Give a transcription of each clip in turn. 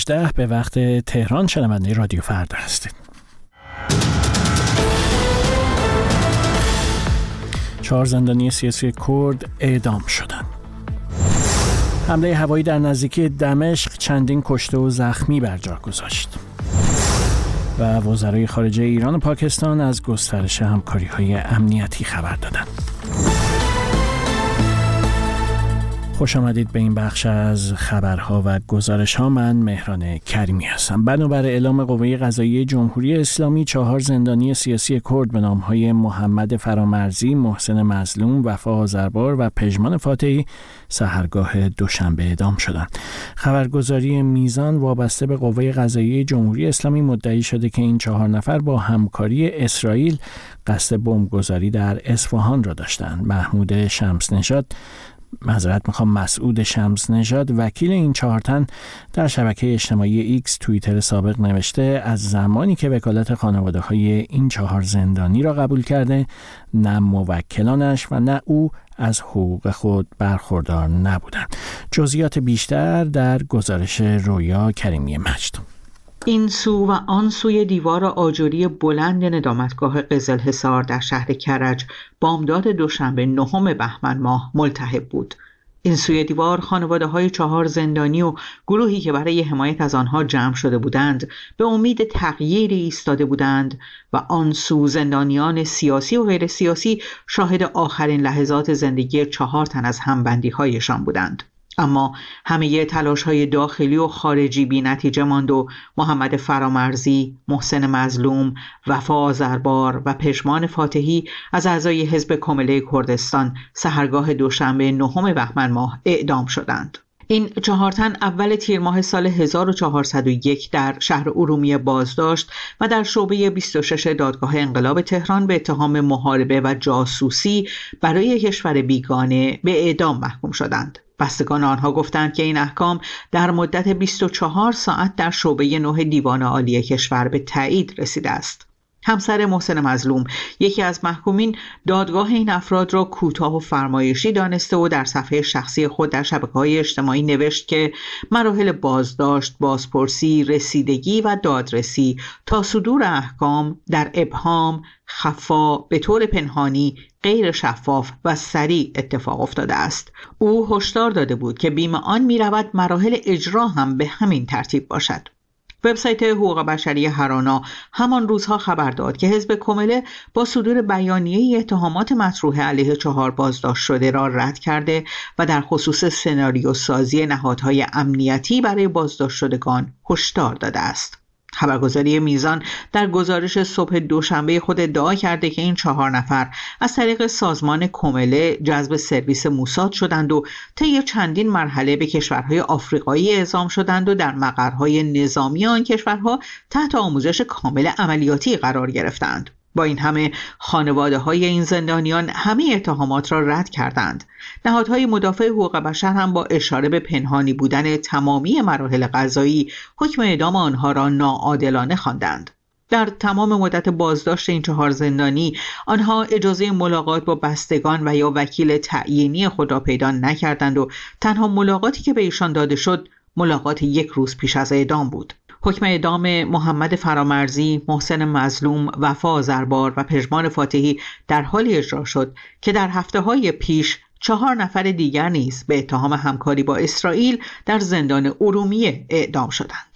به وقت تهران شنونده رادیو فردا هستید. 4 زندانی سیاسی کرد اعدام شدند. حمله هوایی در نزدیکی دمشق چندین کشته و زخمی بر جا گذاشت. و وزرای خارجه ایران و پاکستان از گسترش همکاری‌های امنیتی خبر دادند. خوش آمدید به این بخش از خبرها و گزارش‌ها. من مهران کریمی هستم. بنابر اعلام قوه قضاییه جمهوری اسلامی 4 زندانی سیاسی کرد به نام‌های محمد فرامرزی، محسن مظلوم، وفا آذربار و پژمان فاتحی سحرگاه دوشنبه اعدام شدند. خبرگزاری میزان وابسته به قوه قضاییه جمهوری اسلامی مدعی شده که این 4 نفر با همکاری اسرائیل قصد بمبگذاری در اصفهان را داشتند. مسعود شمس نژاد وکیل این 4 تن در شبکه اجتماعی ایکس توییتر سابق نوشته از زمانی که وکالت خانواده‌های این 4 زندانی را قبول کرده، نه موکلانش و نه او از حقوق خود برخوردار نبودند. جزئیات بیشتر در گزارش رویا کریمی مجد. این سو و آن سوی دیوار آجری بلند ندامتگاه قزلحصار در شهر کرج بامداد دوشنبه 9 بهمن ماه ملتهب بود. این سوی دیوار خانواده‌های 4 زندانی و گروهی که برای حمایت از آنها جمع شده بودند به امید تغییری ایستاده بودند و آن سو زندانیان سیاسی و غیر سیاسی شاهد آخرین لحظات زندگی 4 تن از همبندی‌هایشان بودند. اما همه تلاش‌های داخلی و خارجی بی نتیجه ماند و محمد فرامرزی، محسن مظلوم، وفا آذربار و پژمان فاتحی از اعضای حزب کمله کردستان سحرگاه دوشنبه 9 بهمن ماه اعدام شدند. این 4 تن اول تیر ماه سال 1401 در شهر ارومیه بازداشت و در شعبه 26 دادگاه انقلاب تهران به اتهام محاربه و جاسوسی برای کشور بیگانه به اعدام محکوم شدند. بستگان آنها گفتند که این احکام در مدت 24 ساعت در شعبه 9 دیوان عالی کشور به تایید رسیده است. همسر محسن مظلوم، یکی از محکومین، دادگاه این افراد را کوتاه و فرمایشی دانسته و در صفحه شخصی خود در شبکه‌های اجتماعی نوشت که مراحل بازداشت، بازپرسی، رسیدگی و دادرسی تا صدور احکام در ابهام، خفا، به طور پنهانی، غیر شفاف و سریع اتفاق افتاده است. او هشدار داده بود که بیم آن می‌رود مراحل اجرا هم به همین ترتیب باشد. وبسایت حقوق بشری هرانا همان روزها خبر داد که حزب کمله با صدور بیانیه اتهامات مطروح علیه 4 بازداشت شده را رد کرده و در خصوص سناریو سازی نهادهای امنیتی برای بازداشت شدگان هشدار داده است. خبرگزاری میزان در گزارش صبح دوشنبه خود ادعا کرده که این 4 نفر از طریق سازمان کمله جذب سرویس موساد شدند و طی چندین مرحله به کشورهای آفریقایی اعزام شدند و در مقرهای نظامی آن کشورها تحت آموزش کامل عملیاتی قرار گرفتند. با این همه خانواده‌های این زندانیان همه اتهامات را رد کردند. نهادهای مدافع حقوق بشر هم با اشاره به پنهانی بودن تمامی مراحل قضایی حکم اعدام آنها را ناعادلانه خواندند. در تمام مدت بازداشت این 4 زندانی آنها اجازه ملاقات با بستگان و یا وکیل تعیینی خود را پیدا نکردند و تنها ملاقاتی که به ایشان داده شد ملاقات 1 روز پیش از اعدام بود. حکم اعدام محمد فرامرزی، محسن مظلوم، وفا آذربار و پژمان فاتحی در حالی اجرا شد که در هفته‌های پیش 4 نفر دیگر نیز به اتهام همکاری با اسرائیل در زندان ارومیه اعدام شدند.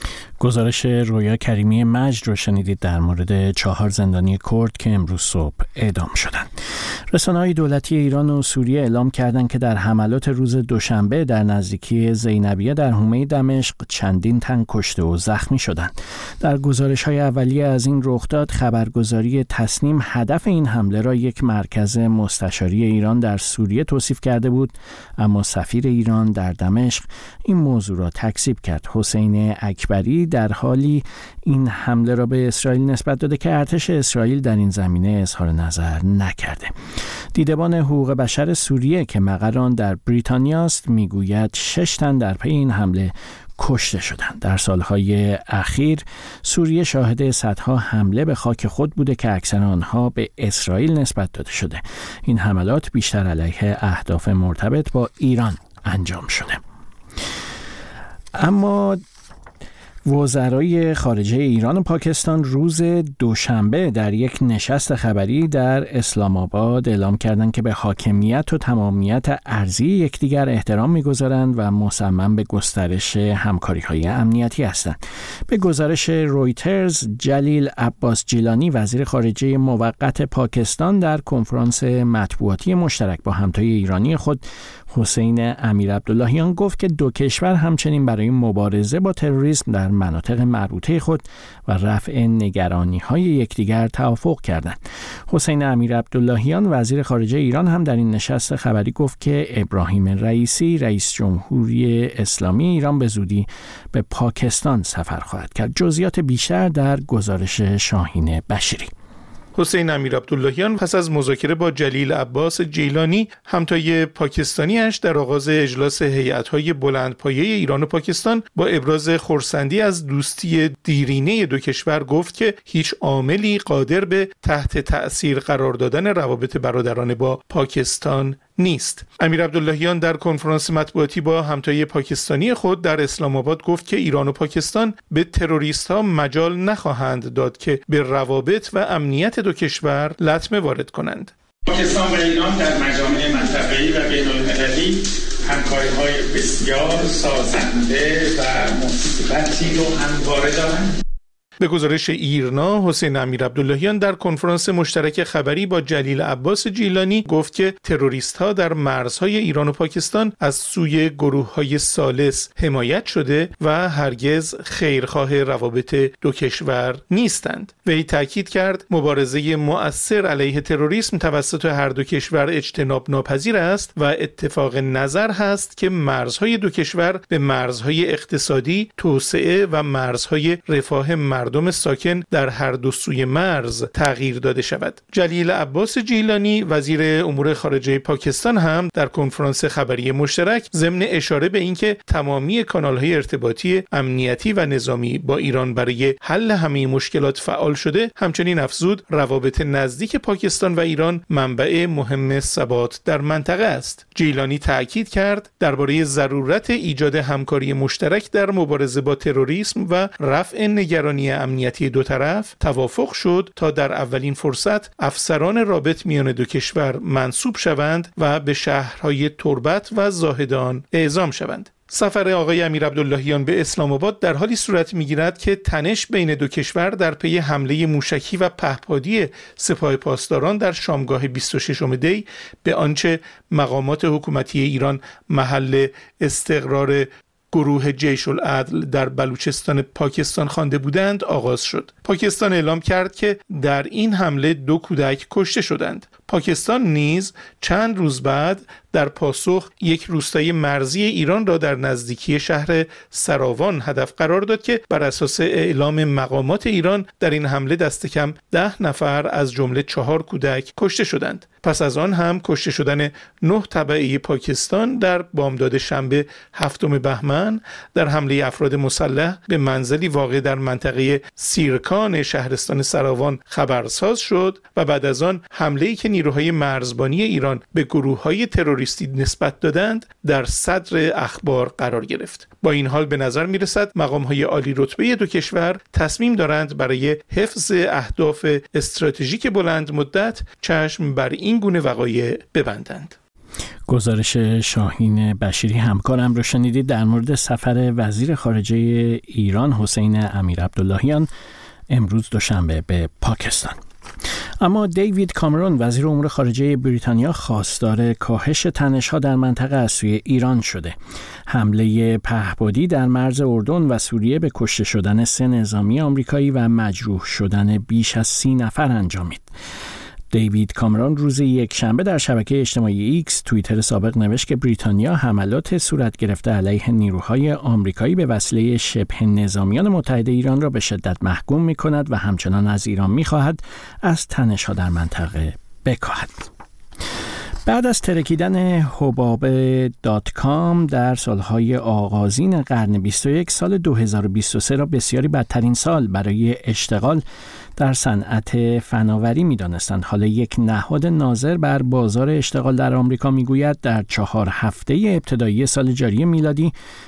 گزارش رویا کریمی مجد رو شنیدید در مورد 4 زندانی کرد که امروز صبح اعدام شدند. رسانه‌های دولتی ایران و سوریه اعلام کردند که در حملات روز دوشنبه در نزدیکی زینبیه در حومه دمشق چندین تن کشته و زخمی شدند. در گزارش‌های اولیه از این رخداد خبرگزاری تسنیم هدف این حمله را یک مرکز مستشاری ایران در سوریه توصیف کرده بود، اما سفیر ایران در دمشق این موضوع را تکذیب کرد. حسین اکبری در حالی این حمله را به اسرائیل نسبت داده که ارتش اسرائیل در این زمینه اظهار نظر نکرده. دیدبان حقوق بشر سوریه که مقر آن در بریتانیا است میگوید 6 تن در پی این حمله کشته شدند. در سالهای اخیر سوریه شاهد صدها حمله به خاک خود بوده که اکثر آنها به اسرائیل نسبت داده شده. این حملات بیشتر علیه اهداف مرتبط با ایران انجام شده. اما وزرای خارجه ایران و پاکستان روز دوشنبه در یک نشست خبری در اسلام آباد اعلام کردند که به حاکمیت و تمامیت ارضی یکدیگر احترام می‌گذارند و مصمم به گسترش همکاری‌های امنیتی هستند. به گزارش رویترز، جلیل عباس جیلانی وزیر خارجه موقت پاکستان در کنفرانس مطبوعاتی مشترک با همتای ایرانی خود حسین امیرعبداللهیان گفت که دو کشور همچنین برای مبارزه با تروریسم در مناطق مربوطه خود و رفع نگرانی‌های یکدیگر توافق کردند. حسین امیرعبداللهیان وزیر خارجه ایران هم در این نشست خبری گفت که ابراهیم رئیسی رئیس جمهوری اسلامی ایران به زودی به پاکستان سفر خواهد کرد. جزئیات بیشتر در گزارش شاهین بشیری. حسین امیرعبداللهیان پس از مذاکره با جلیل عباس جیلانی همتای پاکستانیش در آغاز اجلاس هیئت‌های بلندپایه ایران و پاکستان با ابراز خرسندی از دوستی دیرینه دو کشور گفت که هیچ عاملی قادر به تحت تأثیر قرار دادن روابط برادرانه با پاکستان نیست. امیرعبداللهیان در کنفرانس مطبوعاتی با همتای پاکستانی خود در اسلام آباد گفت که ایران و پاکستان به تروریست‌ها مجال نخواهند داد که به روابط و امنیت دو کشور لطمه وارد کنند. پاکستان و ایران در مجامع منطقه‌ای و بین‌المللی همکاری‌های بسیار سازنده و مثبتی رو همواره دارند. به گزارش ایرنا، حسین امیرعبداللهیان در کنفرانس مشترک خبری با جلیل عباس جیلانی گفت که تروریست‌ها در مرزهای ایران و پاکستان از سوی گروه‌های ثالث حمایت شده و هرگز خیرخواه روابط دو کشور نیستند. وی تاکید کرد مبارزه مؤثر علیه تروریسم توسط هر دو کشور اجتناب ناپذیر است و اتفاق نظر هست که مرزهای دو کشور به مرزهای اقتصادی، توسعه و مرزهای رفاه مردم ساکن در هر دو سوی مرز تغییر داده شود. جلیل عباس جیلانی وزیر امور خارجه پاکستان هم در کنفرانس خبری مشترک ضمن اشاره به اینکه تمامی کانال‌های ارتباطی امنیتی و نظامی با ایران برای حل همه مشکلات فعال شده، همچنین افزود روابط نزدیک پاکستان و ایران منبع مهم ثبات در منطقه است. جیلانی تاکید کرد درباره ضرورت ایجاد همکاری مشترک در مبارزه با تروریسم و رفع نگرانی امنیتی دو طرف توافق شد تا در اولین فرصت افسران رابط میان دو کشور منصوب شوند و به شهرهای تربت و زاهدان اعزام شوند. سفر آقای امیرعبداللهیان به اسلام آباد در حالی صورت می‌گیرد که تنش بین دو کشور در پی حمله موشکی و پهپادی سپاه پاسداران در شامگاه 26 دی به آنچه مقامات حکومتی ایران محل استقرار گروه جیش العدل در بلوچستان پاکستان خوانده بودند آغاز شد. پاکستان اعلام کرد که در این حمله 2 کودک کشته شدند. پاکستان نیز چند روز بعد در پاسخ یک روستای مرزی ایران را در نزدیکی شهر سراوان هدف قرار داد که بر اساس اعلام مقامات ایران در این حمله دست کم 10 نفر از جمله 4 کودک کشته شدند. پس از آن هم کشته شدن 9 تبعه پاکستان در بامداد شنبه 7 بهمن در حمله افراد مسلح به منزلی واقع در منطقه سیرکان شهرستان سراوان خبرساز شد و بعد از آن حمله‌ای که نیروهای مرزبانی ایران به گروه‌های تروریستی نسبت دادند در صدر اخبار قرار گرفت. با این حال به نظر می‌رسد مقام‌های عالی رتبه دو کشور تصمیم دارند برای حفظ اهداف استراتژیک بلند مدت چشم بر این گونه وقایع ببندند. گزارش شاهین بشیری همکارم رو شنیدید در مورد سفر وزیر خارجه ایران حسین امیرعبداللهیان امروز دوشنبه به پاکستان. اما دیوید کامرون وزیر امور خارجه بریتانیا خواستار کاهش تنش‌ها در منطقه از سوی ایران شده. حمله پهپادی در مرز اردن و سوریه به کشته شدن 3 نظامی آمریکایی و مجروح شدن بیش از 30 نفر انجامید. دیوید کامرون روز یکشنبه در شبکه اجتماعی ایکس توییتر سابق نوشت که بریتانیا حملات صورت گرفته علیه نیروهای آمریکایی به وسیله شبه نظامیان متحد ایران را به شدت محکوم می‌کند و همچنان از ایران می‌خواهد از تنش‌ها در منطقه بکاهد. بعد از ترکیدن حباب.com در سالهای آغازین قرن 21 سال 2023 را بسیاری بدترین سال برای اشتغال در صنعت فناوری می‌دانستند. حالا یک نهاد ناظر بر بازار اشتغال در آمریکا می‌گوید در 4 هفته ابتدایی سال جاری میلادی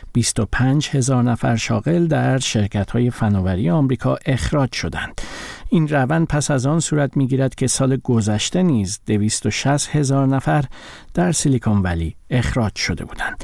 25,000 نفر شاغل در شرکت‌های فناوری آمریکا اخراج شدند. این روند پس از آن صورت می‌گیرد که سال گذشته نیز 260,000 نفر در سیلیکون ولی اخراج شده بودند.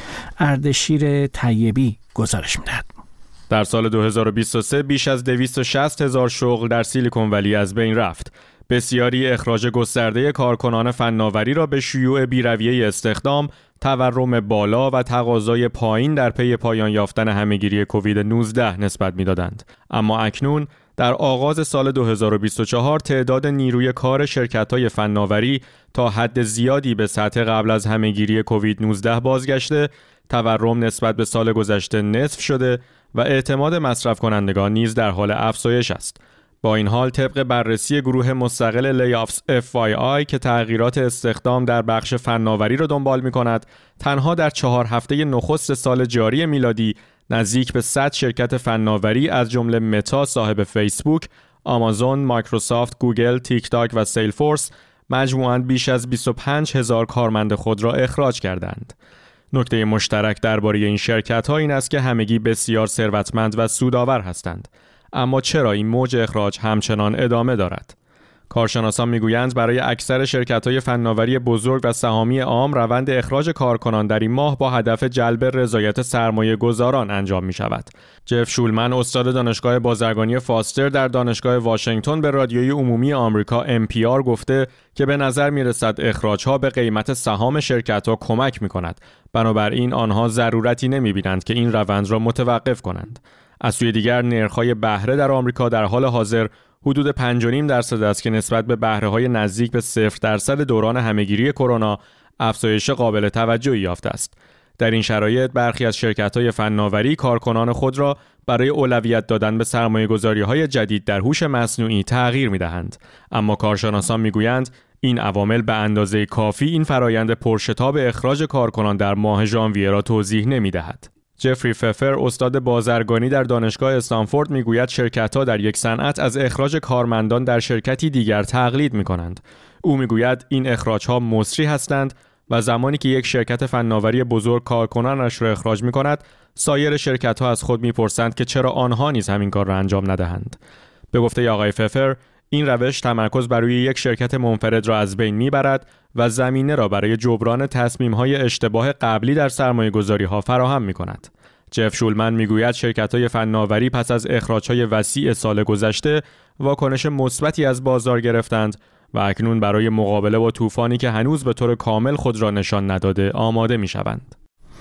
اردشیر طیبی گزارش می‌دهد. در سال 2023 بیش از 260,000 شغل در سیلیکون ولی از بین رفت. بسیاری اخراج گسترده کارکنان فناوری را به شیوع بی‌رویه استخدام، تورم بالا و تقاضای پایین در پی پایان یافتن همه‌گیری کووید 19 نسبت می‌دادند. اما اکنون در آغاز سال 2024 تعداد نیروی کار شرکت‌های فناوری تا حد زیادی به سطح قبل از همه‌گیری کووید 19 بازگشته، تورم نسبت به سال گذشته نصف شده و اعتماد مصرف کنندگان نیز در حال افزایش است. با این حال طبق بررسی گروه مستقل لیافز FYI که تغییرات استخدام در بخش فناوری را دنبال می‌کند، تنها در 4 هفته نخست سال جاری میلادی نزدیک به 100 شرکت فناوری از جمله متا صاحب فیسبوک، آمازون، مایکروسافت، گوگل، تیک تاک و سیلفورس مجموعاً بیش از 25,000 کارمند خود را اخراج کردند. نکته مشترک درباره این شرکت‌ها این است که همگی بسیار ثروتمند و سودآور هستند. اما چرا این موج اخراج همچنان ادامه دارد؟ کارشناسان میگویند برای اکثر شرکت‌های فناوری بزرگ و سهامی عام روند اخراج کارکنان در این ماه با هدف جلب رضایت سرمایه‌گذاران انجام می‌شود. جف شولمن استاد دانشگاه بازرگانی فاستر در دانشگاه واشنگتن به رادیوی عمومی آمریکا NPR گفته که به نظر می‌رسد اخراج‌ها به قیمت سهام شرکت‌ها کمک می‌کند. بنابراین آنها ضرورتی نمی‌بینند که این روند را متوقف کنند. از سوی دیگر نرخ‌های بهره در آمریکا در حال حاضر حدود 5.5% است که نسبت به بهره‌های نزدیک به 0% دوران همه‌گیری کرونا افزایش قابل توجهی یافته است. در این شرایط برخی از شرکت‌های فناوری کارکنان خود را برای اولویت دادن به سرمایه‌گذاری‌های جدید در هوش مصنوعی تغییر می‌دهند. اما کارشناسان می‌گویند این عوامل به اندازه کافی این فرایند پرشتاب اخراج کارکنان در ماه ژانویه را توضیح نمی‌دهد. جفری ففر استاد بازرگانی در دانشگاه استنفورد میگوید شرکت‌ها در یک صنعت از اخراج کارمندان در شرکتی دیگر تقلید می‌کنند. او میگوید این اخراج‌ها مصری هستند و زمانی که یک شرکت فناوری بزرگ کارکنانش را اخراج می‌کند، سایر شرکت‌ها از خود می‌پرسند که چرا آنها نیز همین کار را انجام ندهند. به گفته آقای ففر، این روش تمرکز بر روی یک شرکت منفرد را از بین می‌برد و زمینه را برای جبران تصمیم‌های اشتباه قبلی در سرمایه‌گذاری‌ها فراهم می‌کند. جف شولمن میگوید شرکت‌های فناوری پس از اخراج‌های وسیع سال گذشته واکنش مثبتی از بازار گرفتند و اکنون برای مقابله با طوفانی که هنوز به طور کامل خود را نشان نداده آماده می‌شوند.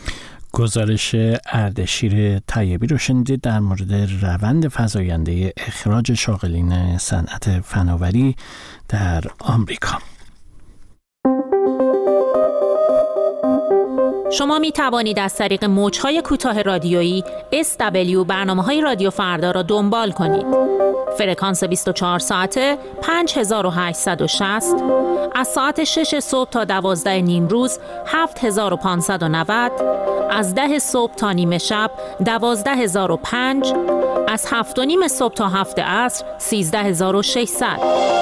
گزارش اردشیر طیبی رو شنیدید در مورد روند فزاینده اخراج شاغلین صنعت فناوری در آمریکا. شما می توانید از طریق موج‌های کوتاه رادیویی SW برنامه‌های رادیو فردا را دنبال کنید. فرکانس 24 ساعته 5860 از ساعت 6 صبح تا 12 نیم روز 7590 از 10 صبح تا نیمه شب 12005 از 7 و نیم صبح تا 7 عصر 13600.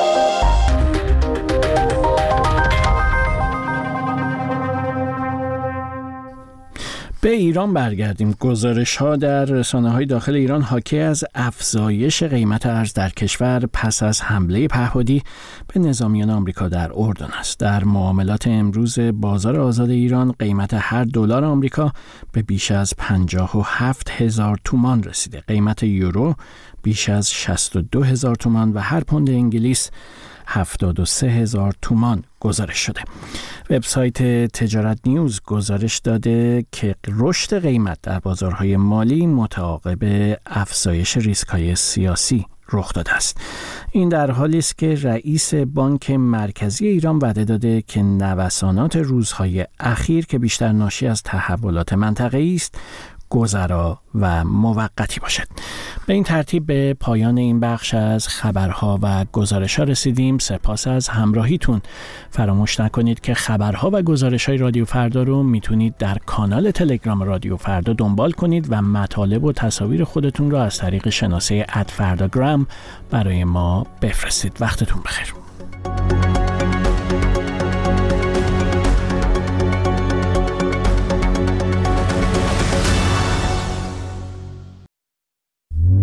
به ایران برگردیم. گزارش‌ها در رسانه‌های داخل ایران حاکی از افزایش قیمت ارز در کشور پس از حمله پهپادی به نظامیان آمریکا در اردن است. در معاملات امروز بازار آزاد ایران قیمت هر دلار آمریکا به بیش از 57,000 تومان رسیده. قیمت یورو بیش از 62,000 تومان و هر پوند انگلیس 73,000 تومان گزارش شده. وبسایت تجارت نیوز گزارش داده که رشد قیمت در بازارهای مالی متعاقب افزایش ریسک‌های سیاسی رخ داده است. این در حالی است که رئیس بانک مرکزی ایران وعده داده که نوسانات روزهای اخیر که بیشتر ناشی از تحولات منطقه‌ای است گذرا و موقتی باشد. به این ترتیب به پایان این بخش از خبرها و گزارش‌ها رسیدیم. سپاس از همراهیتون. فراموش نکنید که خبرها و گزارش‌های رادیو فردا رو میتونید در کانال تلگرام رادیو فردا دنبال کنید و مطالب و تصاویر خودتون رو از طریق شناسه @فرداگرام برای ما بفرستید. وقتتون بخیر.